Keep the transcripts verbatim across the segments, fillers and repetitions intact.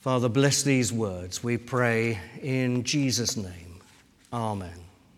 Father, bless these words, we pray in Jesus' name. Amen.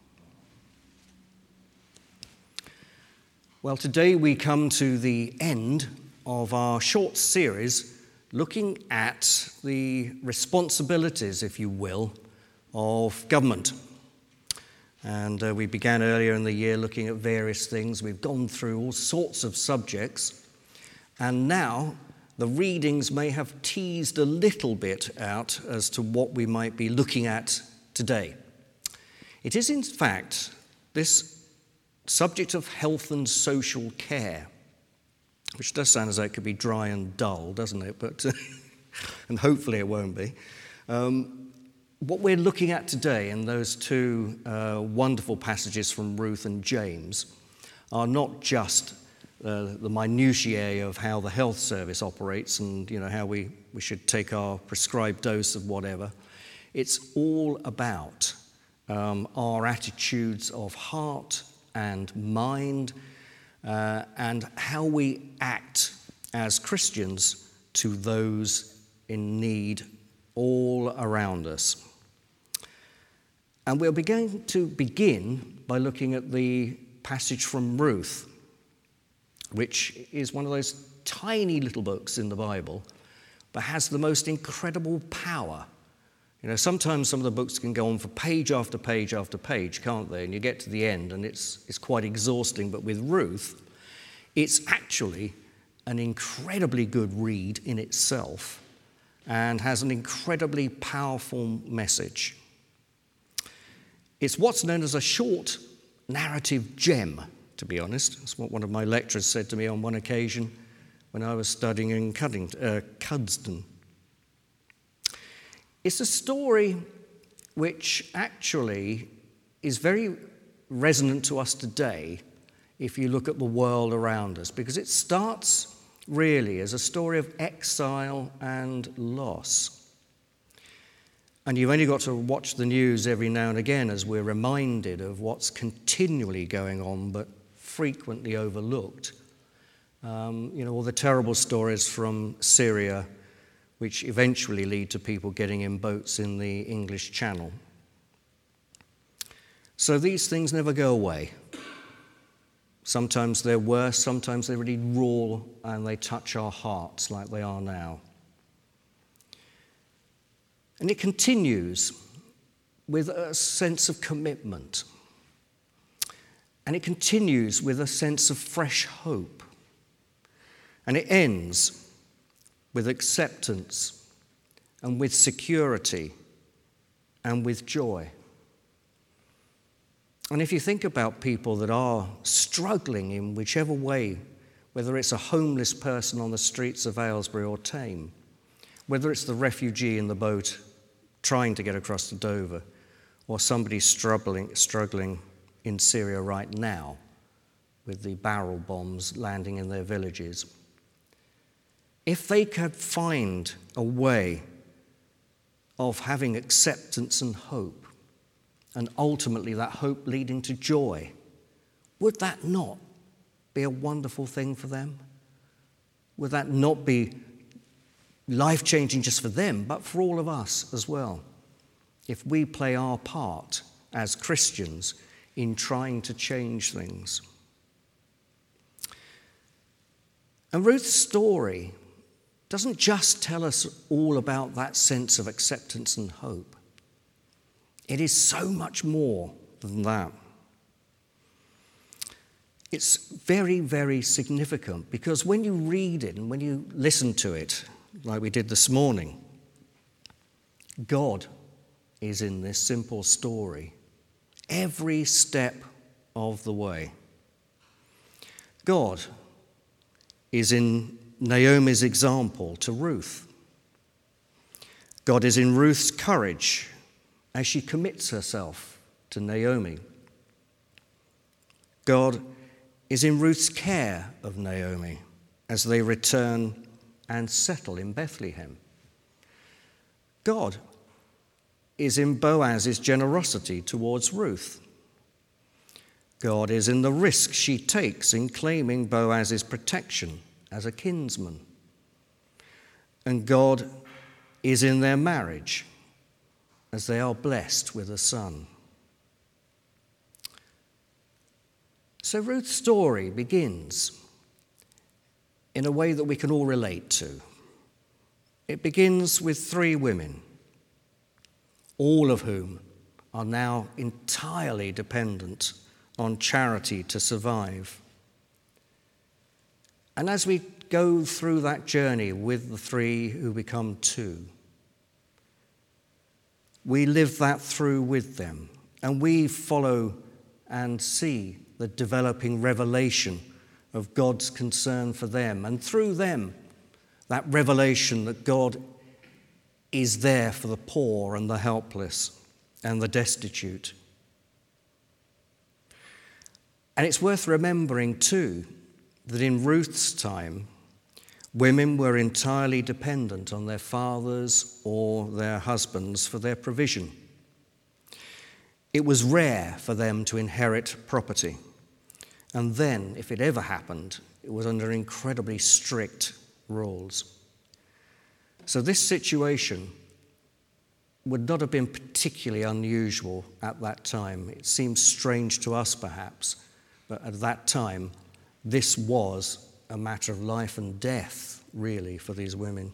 Well, today we come to the end of our short series looking at the responsibilities, if you will, of government. And uh, we began earlier in the year looking at various things. We've gone through all sorts of subjects. And now the readings may have teased a little bit out as to what we might be looking at today. It is, in fact, this subject of health and social care, which does sound as though it could be dry and dull, doesn't it? But and hopefully it won't be. Um, what we're looking at today in those two uh, wonderful passages from Ruth and James are not just Uh, the minutiae of how the health service operates and, you know, how we, we should take our prescribed dose of whatever. It's all about um, our attitudes of heart and mind uh, and how we act as Christians to those in need all around us. And we're beginning to begin by looking at the passage from Ruth, which is one of those tiny little books in the Bible, but has the most incredible power. You know, sometimes some of the books can go on for page after page after page, can't they? And you get to the end and it's it's quite exhausting. But with Ruth, it's actually an incredibly good read in itself and has an incredibly powerful message. It's what's known as a short narrative gem, to be honest. That's what one of my lecturers said to me on one occasion when I was studying in Cuddington, uh, Cuddesdon. It's a story which actually is very resonant to us today if you look at the world around us, because it starts really as a story of exile and loss. And you've only got to watch the news every now and again as we're reminded of what's continually going on, but frequently overlooked. Um, you know, all the terrible stories from Syria, which eventually lead to people getting in boats in the English Channel. So these things never go away. Sometimes they're worse, sometimes they're really raw and they touch our hearts like they are now. And it continues with a sense of commitment. And it continues with a sense of fresh hope. And it ends with acceptance and with security and with joy. And if you think about people that are struggling in whichever way, whether it's a homeless person on the streets of Aylesbury or Thame, whether it's the refugee in the boat trying to get across to Dover, or somebody struggling, struggling in Syria right now with the barrel bombs landing in their villages. If they could find a way of having acceptance and hope, and ultimately that hope leading to joy, would that not be a wonderful thing for them? Would that not be life-changing just for them, but for all of us as well, if we play our part as Christians in trying to change things? And Ruth's story doesn't just tell us all about that sense of acceptance and hope. It is so much more than that. It's very, very significant because when you read it and when you listen to it, like we did this morning, God is in this simple story every step of the way. God is in Naomi's example to Ruth. God is in Ruth's courage as she commits herself to Naomi. God is in Ruth's care of Naomi as they return and settle in Bethlehem. God is in Boaz's generosity towards Ruth. God is in the risk she takes in claiming Boaz's protection as a kinsman. And God is in their marriage, as they are blessed with a son. So Ruth's story begins in a way that we can all relate to. It begins with three women, all of whom are now entirely dependent on charity to survive. And as we go through that journey with the three who become two, we live that through with them, and we follow and see the developing revelation of God's concern for them, and through them, that revelation that God is there for the poor and the helpless and the destitute. And it's worth remembering too that in Ruth's time, women were entirely dependent on their fathers or their husbands for their provision. It was rare for them to inherit property. And then, if it ever happened, it was under incredibly strict rules. So this situation would not have been particularly unusual at that time. It seems strange to us, perhaps, but at that time, this was a matter of life and death, really, for these women.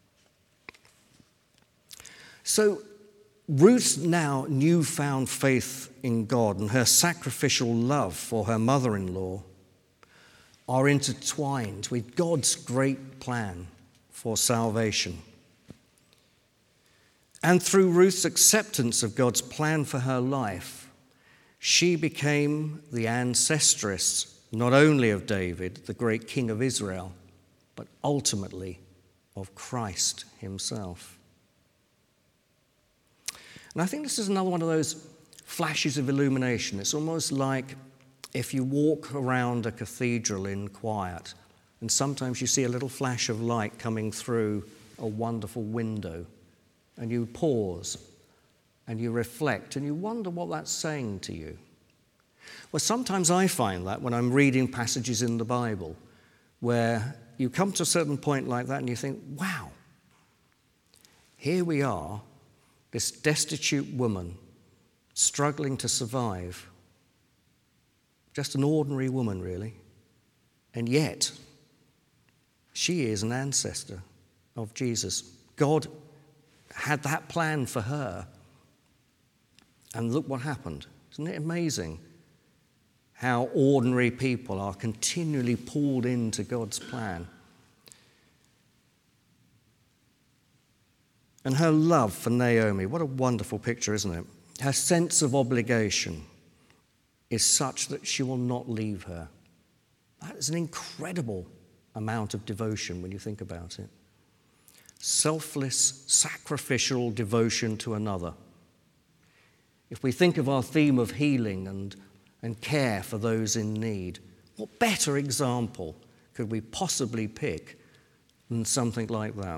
So Ruth's now newfound faith in God and her sacrificial love for her mother-in-law are intertwined with God's great plan for salvation. And through Ruth's acceptance of God's plan for her life, she became the ancestress not only of David, the great king of Israel, but ultimately of Christ himself. And I think this is another one of those flashes of illumination. It's almost like if you walk around a cathedral in quiet, and sometimes you see a little flash of light coming through a wonderful window, and you pause, and you reflect, and you wonder what that's saying to you. Well, sometimes I find that when I'm reading passages in the Bible, where you come to a certain point like that, and you think, wow, here we are, this destitute woman struggling to survive, just an ordinary woman, really, and yet she is an ancestor of Jesus. God had that plan for her, and look what happened. Isn't it amazing how ordinary people are continually pulled into God's plan? And her love for Naomi, what a wonderful picture, isn't it? Her sense of obligation is such that she will not leave her. That is an incredible amount of devotion when you think about it. Selfless, sacrificial devotion to another. If we think of our theme of healing and, and care for those in need, what better example could we possibly pick than something like that?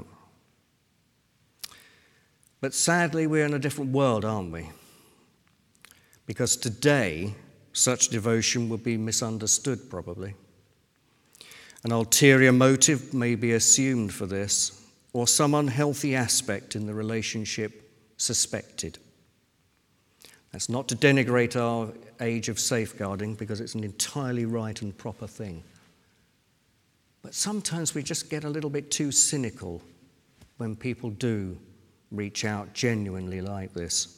But sadly, we're in a different world, aren't we? Because today, such devotion would be misunderstood, probably. An ulterior motive may be assumed for this, or some unhealthy aspect in the relationship suspected. That's not to denigrate our age of safeguarding, because it's an entirely right and proper thing. But sometimes we just get a little bit too cynical when people do reach out genuinely like this.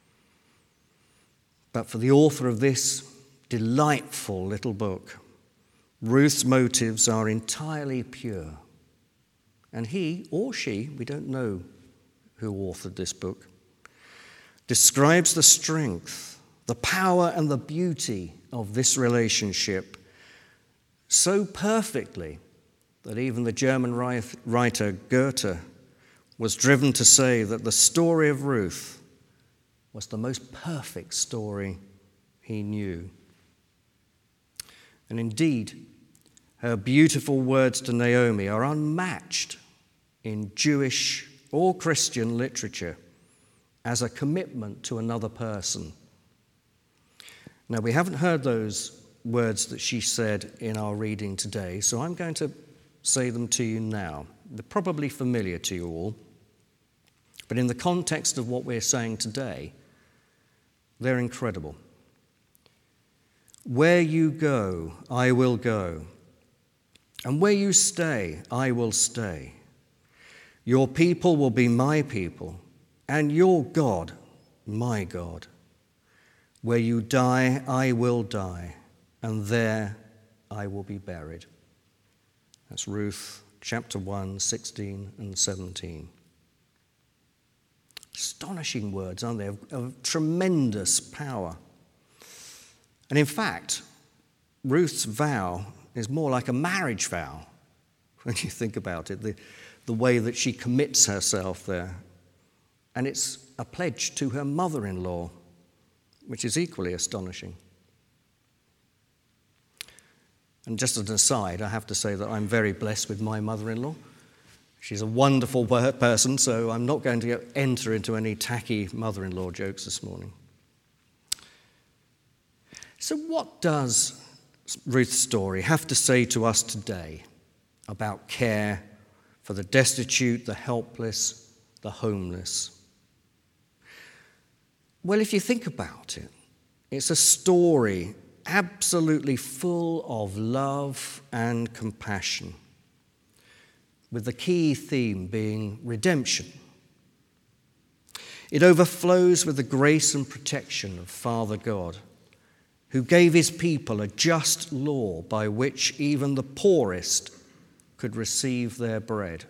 But for the author of this delightful little book, Ruth's motives are entirely pure. And he or she, we don't know who authored this book, describes the strength, the power and the beauty of this relationship so perfectly that even the German writer Goethe was driven to say that the story of Ruth was the most perfect story he knew. And indeed, her beautiful words to Naomi are unmatched in Jewish or Christian literature as a commitment to another person. Now, we haven't heard those words that she said in our reading today, so I'm going to say them to you now. They're probably familiar to you all. But in the context of what we're saying today, they're incredible. Where you go, I will go, and where you stay, I will stay. Your people will be my people, and your God, my God. Where you die, I will die, and there I will be buried. That's Ruth chapter one, sixteen and seventeen. Astonishing words, aren't they, of, of tremendous power. And in fact, Ruth's vow is more like a marriage vow when you think about it, the, the way that she commits herself there. And it's a pledge to her mother-in-law, which is equally astonishing. And just as an aside, I have to say that I'm very blessed with my mother-in-law. She's a wonderful person, so I'm not going to enter into any tacky mother-in-law jokes this morning. So what does Ruth's story have to say to us today about care for the destitute, the helpless, the homeless? Well, if you think about it, it's a story absolutely full of love and compassion, with the key theme being redemption. It overflows with the grace and protection of Father God, who gave his people a just law by which even the poorest could receive their bread.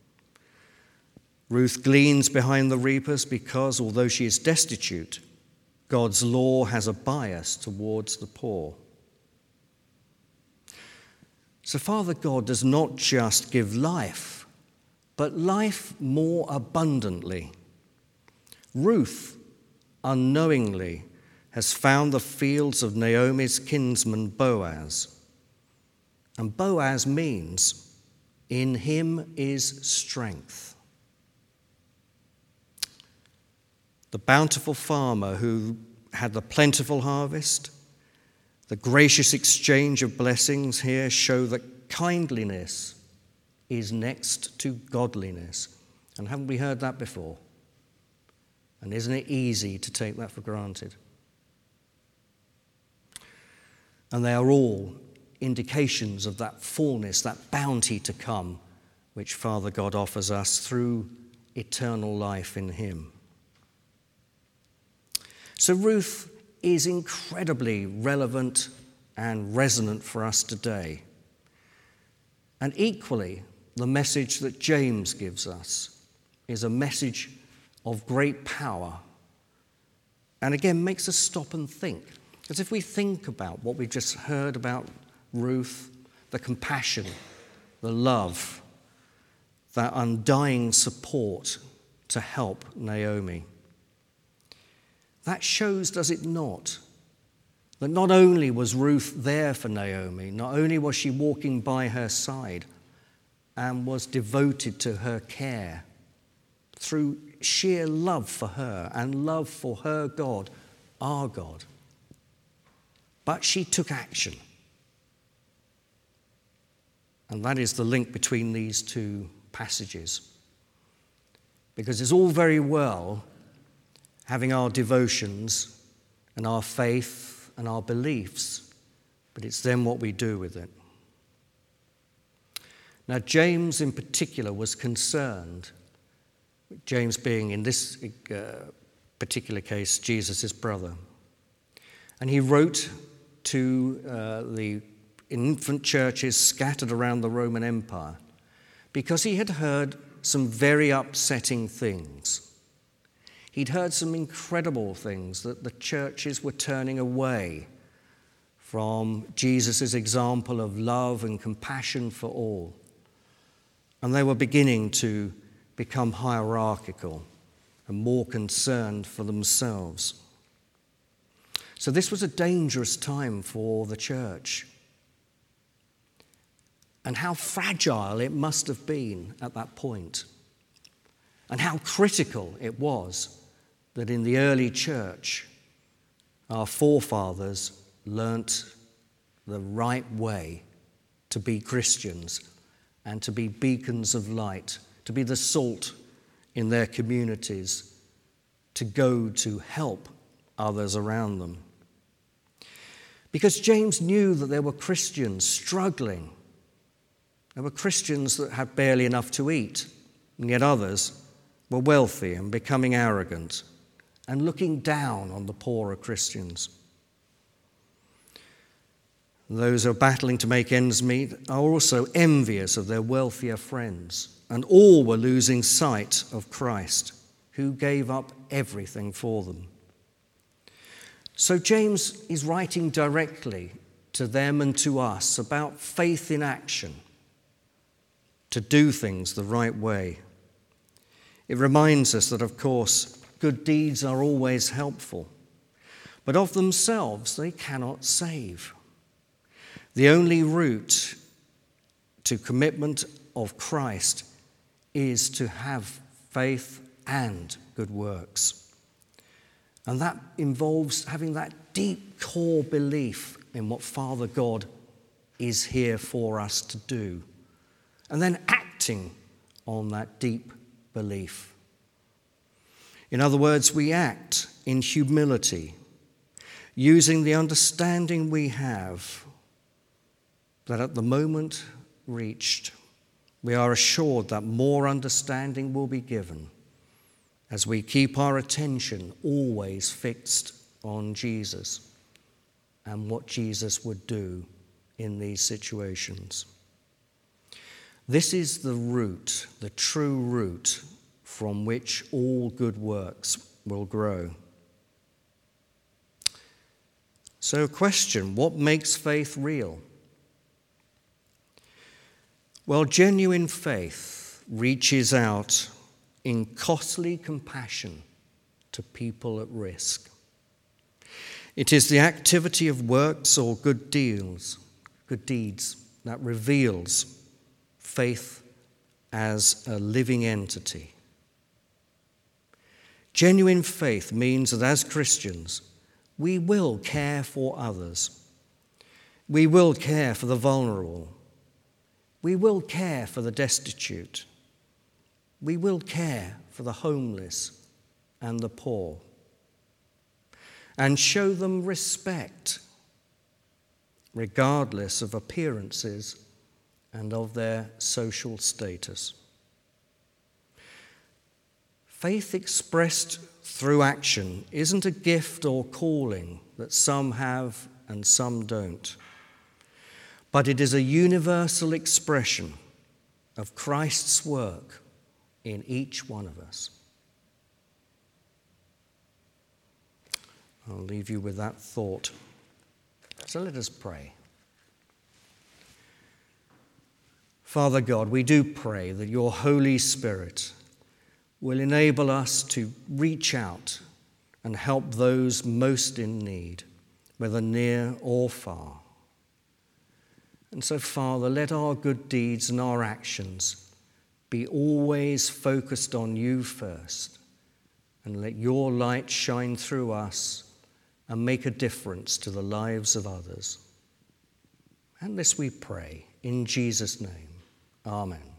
Ruth gleans behind the reapers because, although she is destitute, God's law has a bias towards the poor. So Father God does not just give life, but life more abundantly. Ruth, unknowingly, has found the fields of Naomi's kinsman Boaz. And Boaz means, in him is strength. The bountiful farmer who had the plentiful harvest, the gracious exchange of blessings here show that kindliness is next to godliness. And haven't we heard that before? And isn't it easy to take that for granted? And they are all indications of that fullness, that bounty to come, which Father God offers us through eternal life in him. So Ruth is incredibly relevant and resonant for us today. And equally, the message that James gives us is a message of great power. And again, makes us stop and think. Because if we think about what we've just heard about Ruth, the compassion, the love, that undying support to help Naomi, that shows, does it not, that not only was Ruth there for Naomi, not only was she walking by her side and was devoted to her care through sheer love for her and love for her God, our God, but she took action. And that is the link between these two passages. Because it's all very well having our devotions and our faith and our beliefs, but it's then what we do with it. Now, James in particular was concerned, James being in this uh, particular case Jesus' brother, and he wrote to uh, the infant churches scattered around the Roman Empire because he had heard some very upsetting things. He'd heard some incredible things, that the churches were turning away from Jesus' example of love and compassion for all. And they were beginning to become hierarchical and more concerned for themselves. So this was a dangerous time for the church. And how fragile it must have been at that point. And how critical it was that in the early church, our forefathers learnt the right way to be Christians and to be beacons of light, to be the salt in their communities to go to help others around them. Because James knew that there were Christians struggling. There were Christians that had barely enough to eat, and yet others were wealthy and becoming arrogant and looking down on the poorer Christians. Those who are battling to make ends meet are also envious of their wealthier friends, and all were losing sight of Christ, who gave up everything for them. So James is writing directly to them and to us about faith in action, to do things the right way. It reminds us that, of course, good deeds are always helpful, but of themselves they cannot save. The only route to commitment of Christ is to have faith and good works. And that involves having that deep core belief in what Father God is here for us to do, and then acting on that deep belief. In other words, we act in humility, using the understanding we have that at the moment reached, we are assured that more understanding will be given as we keep our attention always fixed on Jesus and what Jesus would do in these situations. This is the root, the true root from which all good works will grow. So, question, what makes faith real? Well, genuine faith reaches out in costly compassion to people at risk. It is the activity of works or good deals, good deeds that reveals faith as a living entity. Genuine faith means that as Christians, we will care for others. We will care for the vulnerable. We will care for the destitute. We will care for the homeless and the poor, and show them respect, regardless of appearances and of their social status. Faith expressed through action isn't a gift or calling that some have and some don't, but it is a universal expression of Christ's work in each one of us. I'll leave you with that thought. So let us pray. Father God, we do pray that your Holy Spirit will enable us to reach out and help those most in need, whether near or far. And so, Father, let our good deeds and our actions be always focused on you first, and let your light shine through us and make a difference to the lives of others. And this we pray in Jesus' name. Amen.